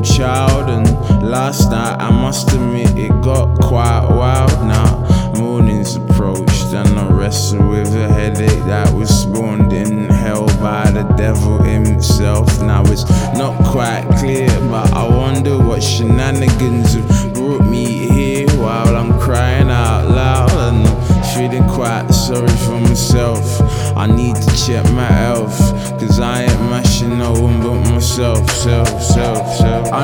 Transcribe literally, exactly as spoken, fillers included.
child, and last night I must admit it got quite wild. Now mornings approached and I wrestled with a headache that was spawned in hell by the devil himself. Now it's not quite clear, but I wonder what shenanigans have brought me here while I'm crying out loud and I'm feeling quite sorry for myself. I need to check my health, cause I ain't mashing no one but myself, self, self, self.